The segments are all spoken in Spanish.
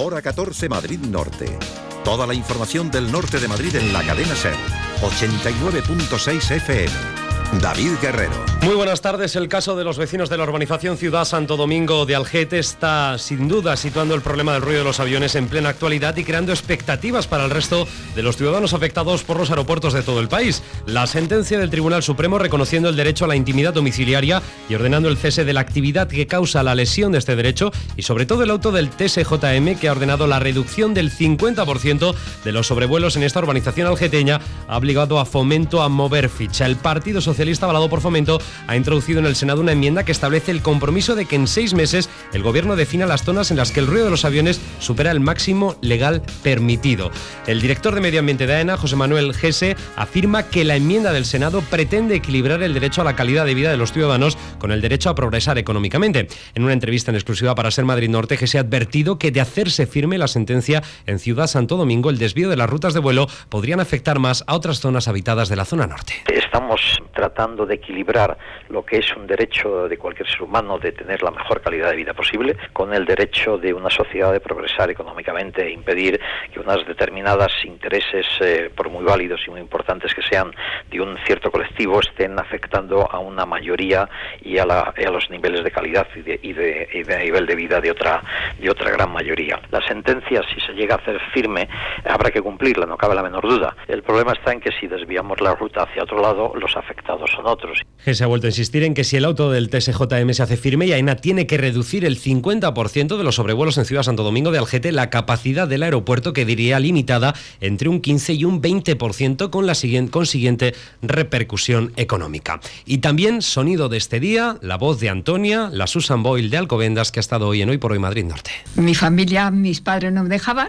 Hora 14 Madrid Norte. Toda la información del norte de Madrid en la cadena SER. 89.6 FM. David Guerrero. Muy buenas tardes. El caso de los vecinos de la urbanización Ciudad Santo Domingo de Algete está sin duda situando el problema del ruido de los aviones en plena actualidad y creando expectativas para el resto de los ciudadanos afectados por los aeropuertos de todo el país. La sentencia del Tribunal Supremo reconociendo el derecho a la intimidad domiciliaria y ordenando el cese de la actividad que causa la lesión de este derecho, y sobre todo el auto del TSJM, que ha ordenado la reducción del 50% de los sobrevuelos en esta urbanización algeteña, ha obligado a Fomento a mover ficha. El Partido Socialista, avalado por Fomento, ha introducido en el Senado una enmienda que establece el compromiso de que en 6 meses el Gobierno defina las zonas en las que el ruido de los aviones supera el máximo legal permitido. El director de Medio Ambiente de AENA, José Manuel Gese, afirma que la enmienda del Senado pretende equilibrar el derecho a la calidad de vida de los ciudadanos con el derecho a progresar económicamente. En una entrevista en exclusiva para SER Madrid Norte, Gese ha advertido que de hacerse firme la sentencia en Ciudad Santo Domingo, el desvío de las rutas de vuelo podrían afectar más a otras zonas habitadas de la zona norte. Estamos tratando de equilibrar lo que es un derecho de cualquier ser humano de tener la mejor calidad de vida posible con el derecho de una sociedad de progresar económicamente e impedir que unas determinadas intereses, por muy válidos y muy importantes que sean, de un cierto colectivo, estén afectando a una mayoría y a los niveles de calidad y de nivel de vida de otra gran mayoría. La sentencia, si se llega a hacer firme, habrá que cumplirla, no cabe la menor duda. El problema está en que si desviamos la ruta hacia otro lado, los afectados son otros. Se ha vuelto a insistir en que si el auto del TSJM se hace firme, y AENA tiene que reducir el 50% de los sobrevuelos en Ciudad Santo Domingo de Algete, la capacidad del aeropuerto quedaría limitada entre un 15 y un 20% con la consiguiente repercusión económica. Y también sonido de este día, la voz de Antonia, la Susan Boyle de Alcobendas, que ha estado hoy en Hoy por Hoy Madrid Norte. Mi familia, mis padres no me dejaban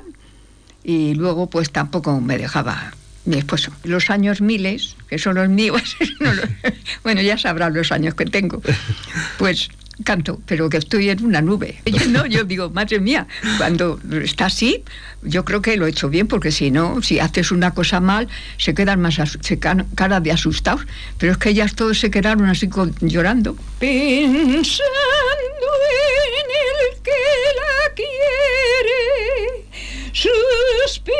y luego pues tampoco me dejaba mi esposo. Los años miles, que son los míos, bueno, ya sabrán los años que tengo, pues canto, pero que estoy en una nube. Yo digo, madre mía, cuando está así, yo creo que lo he hecho bien, porque si no, si haces una cosa mal, se quedan cara de asustados. Pero es que ellas todos se quedaron así llorando. Pensando en el que la quiere, suspira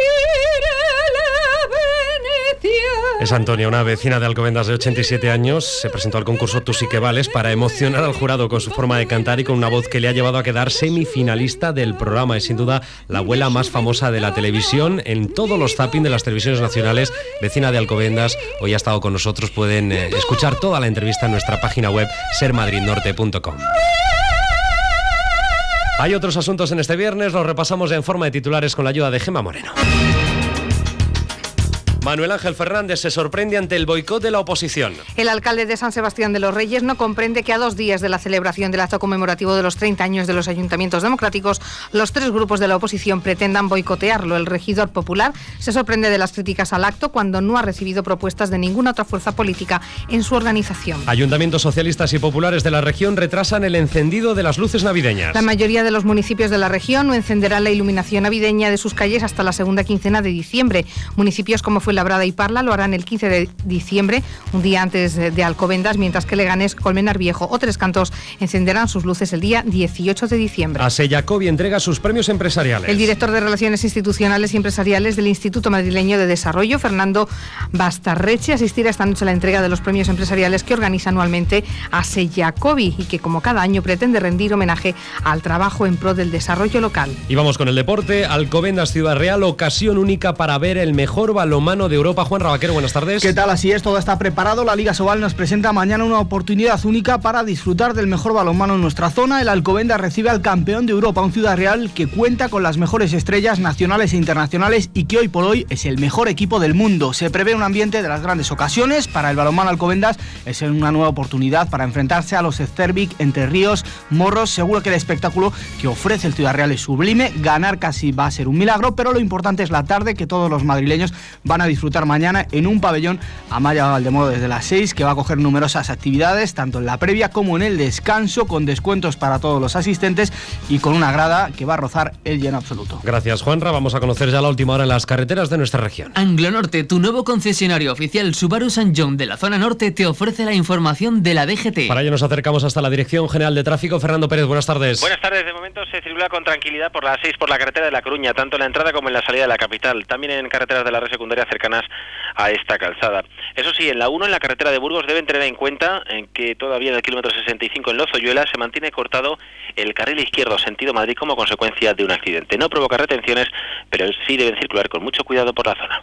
la Venecia. Es Antonia, una vecina de Alcobendas de 87 años. Se presentó al concurso Tú sí que vales para emocionar al jurado con su forma de cantar y con una voz que le ha llevado a quedar semifinalista del programa. Es sin duda la abuela más famosa de la televisión en todos los zapping de las televisiones nacionales. Vecina de Alcobendas, hoy ha estado con nosotros. Pueden escuchar toda la entrevista en nuestra página web sermadridnorte.com. Hay otros asuntos en este viernes, los repasamos en forma de titulares con la ayuda de Gemma Moreno. Manuel Ángel Fernández se sorprende ante el boicot de la oposición. El alcalde de San Sebastián de los Reyes no comprende que a 2 días de la celebración del acto conmemorativo de los 30 años de los ayuntamientos democráticos, los 3 grupos de la oposición pretendan boicotearlo. El regidor popular se sorprende de las críticas al acto cuando no ha recibido propuestas de ninguna otra fuerza política en su organización. Ayuntamientos socialistas y populares de la región retrasan el encendido de las luces navideñas. La mayoría de los municipios de la región no encenderán la iluminación navideña de sus calles hasta la segunda quincena de diciembre. Municipios como Fuenlabrada y Parla lo harán el 15 de diciembre, un día antes de Alcobendas, mientras que Leganés, Colmenar Viejo o Tres Cantos encenderán sus luces el día 18 de diciembre. ASE Jacobi entrega sus premios empresariales. El director de Relaciones Institucionales y Empresariales del Instituto Madrileño de Desarrollo, Fernando Bastarreche, asistirá esta noche a la entrega de los premios empresariales que organiza anualmente ASE Jacobi y que, como cada año, pretende rendir homenaje al trabajo en pro del desarrollo local. Y vamos con el deporte. Alcobendas Ciudad Real, ocasión única para ver el mejor balonmano de Europa. Juan Rabaquero, buenas tardes. ¿Qué tal? Así es, todo está preparado. La Liga Sobal nos presenta mañana una oportunidad única para disfrutar del mejor balonmano en nuestra zona. El Alcobendas recibe al campeón de Europa, un Ciudad Real que cuenta con las mejores estrellas nacionales e internacionales y que hoy por hoy es el mejor equipo del mundo. Se prevé un ambiente de las grandes ocasiones. Para el balonmano Alcobendas es una nueva oportunidad para enfrentarse a los Esztervik, Entre Ríos, Morros. Seguro que el espectáculo que ofrece el Ciudad Real es sublime. Ganar casi va a ser un milagro, pero lo importante es la tarde, que todos los madrileños van a disfrutar disfrutar mañana en un pabellón Amaya Valdemodo desde las 6, que va a coger numerosas actividades, tanto en la previa como en el descanso, con descuentos para todos los asistentes y con una grada que va a rozar el lleno absoluto. Gracias, Juanra. Vamos a conocer ya la última hora en las carreteras de nuestra región. Anglonorte, tu nuevo concesionario oficial Subaru St. John de la zona norte, te ofrece la información de la DGT. Para ello nos acercamos hasta la Dirección General de Tráfico. Fernando Pérez, buenas tardes. Buenas tardes. De momento se circula con tranquilidad por la 6 por la carretera de La Coruña, tanto en la entrada como en la salida de la capital. También en carreteras de la red secundaria cercanas a esta calzada. Eso sí, en la 1, en la carretera de Burgos, deben tener en cuenta que todavía en el kilómetro 65 en Lozoyuela se mantiene cortado el carril izquierdo sentido Madrid como consecuencia de un accidente. No provoca retenciones, pero sí deben circular con mucho cuidado por la zona.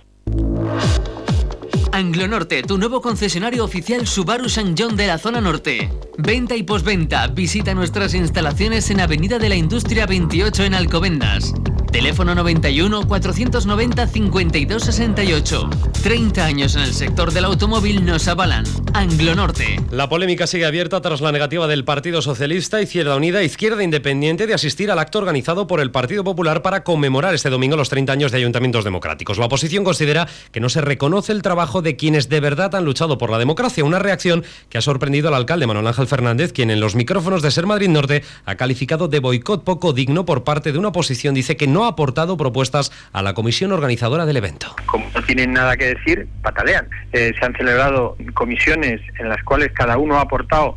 Anglonorte, tu nuevo concesionario oficial Subaru St. John de la zona norte. Venta y postventa. Visita nuestras instalaciones en Avenida de la Industria 28 en Alcobendas. Teléfono 91 490 52 68. 30 años en el sector del automóvil nos avalan. Anglonorte. La polémica sigue abierta tras la negativa del Partido Socialista, Izquierda Unida, Izquierda Independiente de asistir al acto organizado por el Partido Popular para conmemorar este domingo los 30 años de ayuntamientos democráticos. La oposición considera que no se reconoce el trabajo de quienes de verdad han luchado por la democracia, una reacción que ha sorprendido al alcalde Manuel Ángel Fernández, quien en los micrófonos de Ser Madrid Norte ha calificado de boicot poco digno por parte de una oposición. Dice que no ha aportado propuestas a la comisión organizadora del evento. Como no tienen nada que decir, patalean. Se han celebrado comisiones en las cuales cada uno ha aportado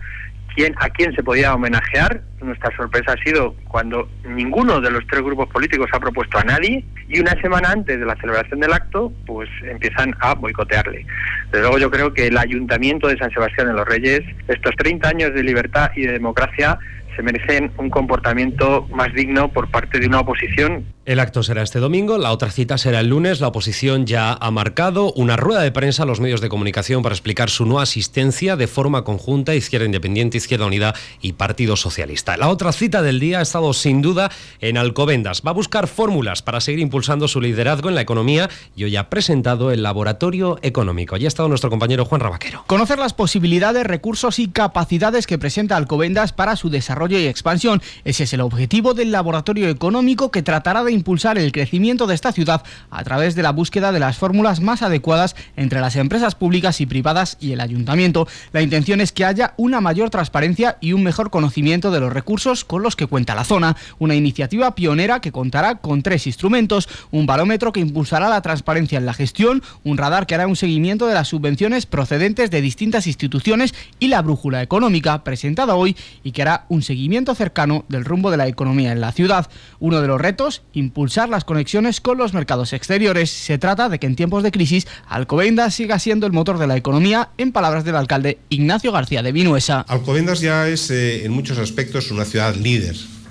a quién se podía homenajear. Nuestra sorpresa ha sido cuando ninguno de los tres grupos políticos ha propuesto a nadie, y una semana antes de la celebración del acto pues empiezan a boicotearle. Desde luego yo creo que el Ayuntamiento de San Sebastián de los Reyes, estos 30 años de libertad y de democracia, se merecen un comportamiento más digno por parte de una oposición. El acto será este domingo, la otra cita será el lunes. La oposición ya ha marcado una rueda de prensa a los medios de comunicación para explicar su no asistencia de forma conjunta, Izquierda Independiente, Izquierda Unida y Partido Socialista. La otra cita del día ha estado sin duda en Alcobendas. Va a buscar fórmulas para seguir impulsando su liderazgo en la economía y hoy ha presentado el Laboratorio Económico. Allí ha estado nuestro compañero Juan Rabaquero. Conocer las posibilidades, recursos y capacidades que presenta Alcobendas para su desarrollo y expansión. Ese es el objetivo del Laboratorio Económico, que tratará de impulsar el crecimiento de esta ciudad a través de la búsqueda de las fórmulas más adecuadas entre las empresas públicas y privadas y el ayuntamiento. La intención es que haya una mayor transparencia y un mejor conocimiento de los recursos con los que cuenta la zona. Una iniciativa pionera que contará con 3 instrumentos: un barómetro que impulsará la transparencia en la gestión, un radar que hará un seguimiento de las subvenciones procedentes de distintas instituciones y la brújula económica, presentada hoy, y que hará un seguimiento cercano del rumbo de la economía en la ciudad. Uno de los retos, impulsar las conexiones con los mercados exteriores. Se trata de que en tiempos de crisis Alcobendas siga siendo el motor de la economía, en palabras del alcalde Ignacio García de Vinuesa. Alcobendas ya es en muchos aspectos una ciudad líder.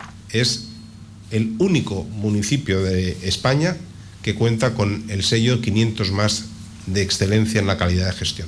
Es el único municipio de España que cuenta con el sello 500 más de excelencia en la calidad de gestión.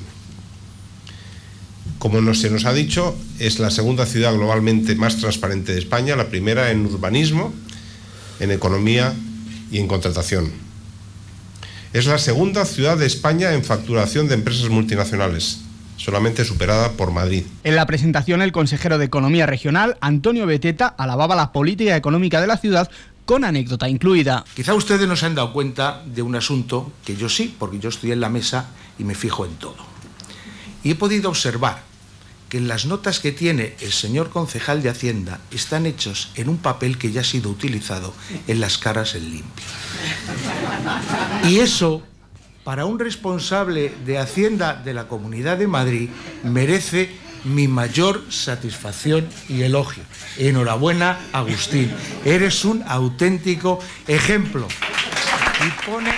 Como se nos ha dicho, es la segunda ciudad globalmente más transparente de España, la primera en urbanismo, en economía y en contratación. Es la segunda ciudad de España en facturación de empresas multinacionales, solamente superada por Madrid. En la presentación, el consejero de Economía Regional, Antonio Beteta, alababa la política económica de la ciudad, con anécdota incluida. Quizá ustedes no se han dado cuenta de un asunto que yo sí, porque yo estoy en la mesa y me fijo en todo. Y he podido observar que las notas que tiene el señor concejal de Hacienda están hechos en un papel que ya ha sido utilizado en las caras en limpio. Y eso, para un responsable de Hacienda de la Comunidad de Madrid, merece mi mayor satisfacción y elogio. Enhorabuena, Agustín. Eres un auténtico ejemplo. Y pone...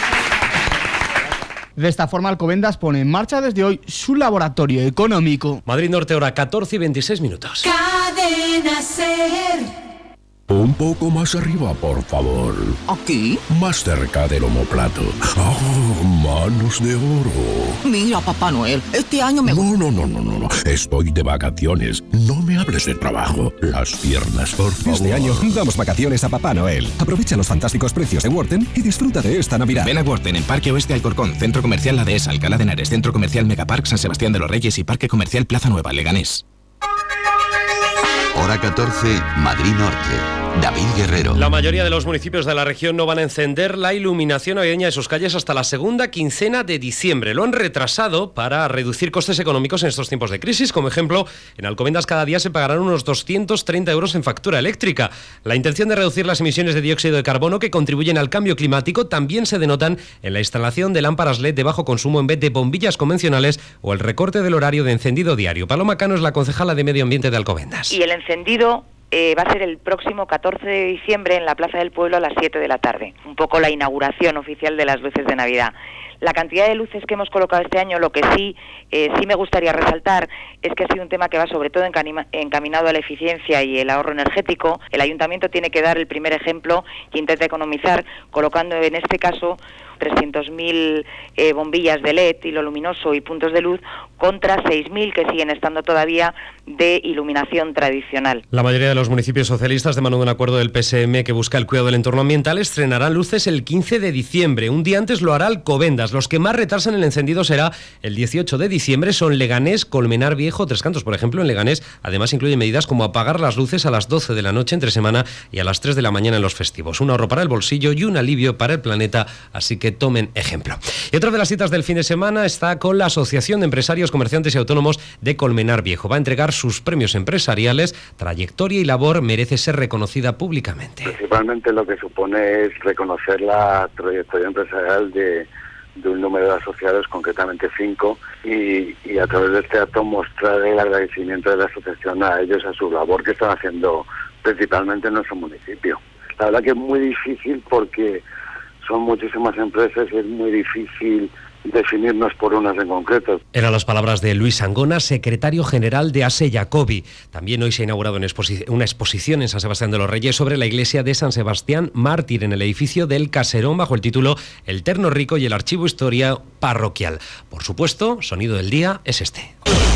De esta forma, Alcobendas pone en marcha desde hoy su laboratorio económico. Madrid Norte, hora 14 y 26 minutos. Cadena Ser. Un poco más arriba, por favor. ¿Aquí? Más cerca del omoplato. ¡Oh, manos de oro! Mira, Papá Noel, este año me... No. Estoy de vacaciones. No me hables de trabajo. Las piernas, por favor. Este año damos vacaciones a Papá Noel. Aprovecha los fantásticos precios de Worten y disfruta de esta Navidad. Ven a Worten en Parque Oeste Alcorcón, Centro Comercial La Dehesa, Alcalá de Henares, Centro Comercial Megapark San Sebastián de los Reyes y Parque Comercial Plaza Nueva, Leganés. Hora 14, Madrid Norte. David Guerrero. La mayoría de los municipios de la región no van a encender la iluminación navideña de sus calles hasta la segunda quincena de diciembre. Lo han retrasado para reducir costes económicos en estos tiempos de crisis. Como ejemplo, en Alcobendas cada día se pagarán unos 230 euros en factura eléctrica. La intención de reducir las emisiones de dióxido de carbono que contribuyen al cambio climático también se denotan en la instalación de lámparas LED de bajo consumo en vez de bombillas convencionales o el recorte del horario de encendido diario. Paloma Cano es la concejala de Medio Ambiente de Alcobendas. Y el encendido va a ser el próximo 14 de diciembre en la Plaza del Pueblo a las 7 de la tarde. Un poco la inauguración oficial de las luces de Navidad. La cantidad de luces que hemos colocado este año, lo que sí me gustaría resaltar es que ha sido un tema que va sobre todo encaminado a la eficiencia y el ahorro energético. El Ayuntamiento tiene que dar el primer ejemplo y intenta economizar colocando en este caso 300.000 bombillas de LED, hilo luminoso y puntos de luz contra 6.000 que siguen estando todavía de iluminación tradicional. La mayoría de los municipios socialistas, de mano de un acuerdo del PSM que busca el cuidado del entorno ambiental, estrenarán luces el 15 de diciembre. Un día antes lo hará Alcobendas. Los que más retrasan el encendido será el 18 de diciembre. Son Leganés, Colmenar Viejo, Tres Cantos. Por ejemplo, en Leganés además incluye medidas como apagar las luces a las 12 de la noche entre semana y a las 3 de la mañana en los festivos. Un ahorro para el bolsillo y un alivio para el planeta, así que tomen ejemplo. Y otra de las citas del fin de semana está con la Asociación de Empresarios, Comerciantes y Autónomos de Colmenar Viejo. Va a entregar sus premios empresariales. Trayectoria y labor merece ser reconocida públicamente. Principalmente lo que supone es reconocer la trayectoria empresarial de un número de asociados, concretamente 5, y a través de este acto mostrar el agradecimiento de la asociación a ellos, a su labor que están haciendo principalmente en nuestro municipio. La verdad que es muy difícil porque son muchísimas empresas y es muy difícil definirnos por unas en concreto. Eran las palabras de Luis Angona, secretario general de ASE Jacobi. También hoy se ha inaugurado una exposición en San Sebastián de los Reyes sobre la iglesia de San Sebastián Mártir en el edificio del Caserón bajo el título El Terno Rico y el Archivo Historia Parroquial. Por supuesto, sonido del día es este.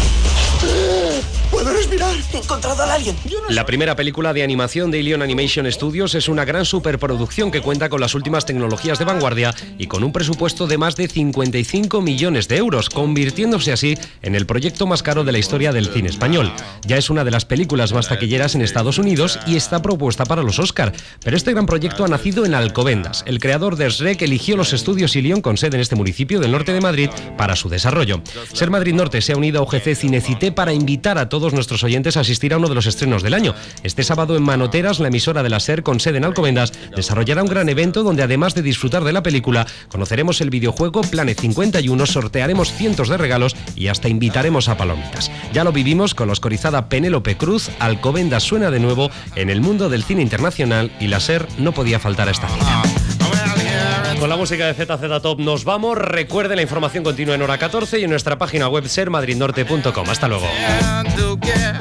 ¡Puedo respirar! ¡He encontrado al alien! La primera película de animación de Ilion Animation Studios es una gran superproducción que cuenta con las últimas tecnologías de vanguardia y con un presupuesto de más de 55 millones de euros, convirtiéndose así en el proyecto más caro de la historia del cine español. Ya es una de las películas más taquilleras en Estados Unidos y está propuesta para los Oscar. Pero este gran proyecto ha nacido en Alcobendas. El creador de Shrek eligió los estudios Ilion con sede en este municipio del norte de Madrid para su desarrollo. Ser Madrid Norte se ha unido a UGC Cinecité para invitar a todos nuestros oyentes a asistir a uno de los estrenos del año. Este sábado en Manoteras, la emisora de la SER con sede en Alcobendas desarrollará un gran evento donde además de disfrutar de la película, conoceremos el videojuego Planet 51, sortearemos cientos de regalos y hasta invitaremos a palomitas. Ya lo vivimos con la oscorizada Penélope Cruz. Alcobendas suena de nuevo en el mundo del cine internacional y la SER no podía faltar a esta cita. Con la música de ZZ Top nos vamos. Recuerde, la información continúa en hora 14 y en nuestra página web sermadridnorte.com. Hasta luego.